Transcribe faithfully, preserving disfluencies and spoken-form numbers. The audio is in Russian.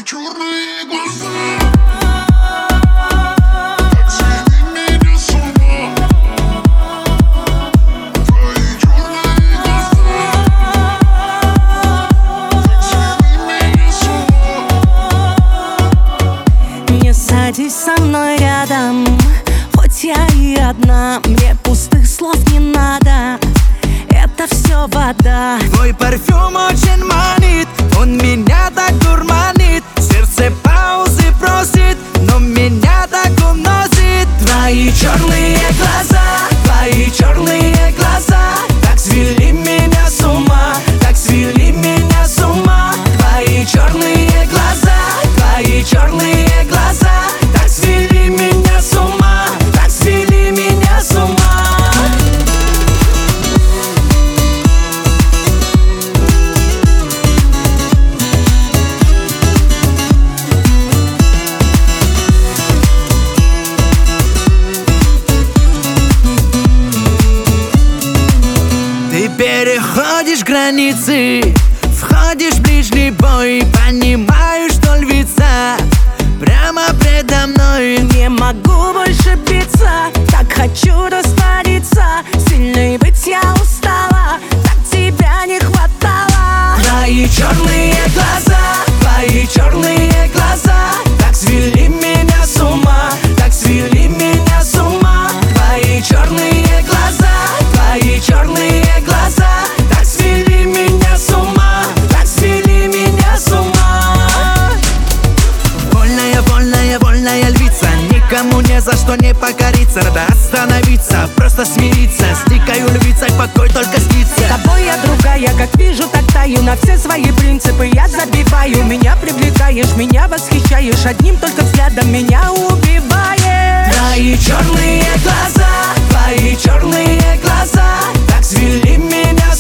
черные глаза. Так свели меня с ума. Твои черные глаза. Так свели меня с ума. Не садись со мной рядом, хоть я и одна. Мне пустых слов не надо, это все вода. Твой парфюм очень манит, он меня так дурманит. Сердце паузы просит, но меня так уносит. Твои черные глаза, твои черные глаза так свели меня с ума, так свели меня с ума. Твои черные глаза, твои черные глаза так свели меня с ума, так свели меня с ума. Ты переходишь границы, входишь в ближний бой. Понимаю, что львица прямо предо мной. Не могу больше биться, так хочу раствориться. Сильной быть я устала, так тебя не хватало. Твои черные глаза, твои черные глаза так свели меня с ума, так свели меня с ума. Твои черные глаза, твои черные глаза так свели меня с ума, так свели меня с ума. Вольная, вольная, вольная львица, никому ни за что не покориться. Рада остановиться, просто смириться. С дикой львицей покой только снится. С тобой я другая, как вижу, так таю. На все свои принципы я забиваю. Меня привлекаешь, меня восхищаешь. Одним только взглядом меня убиваешь. Твои черные глаза, твои черные глаза так свели меня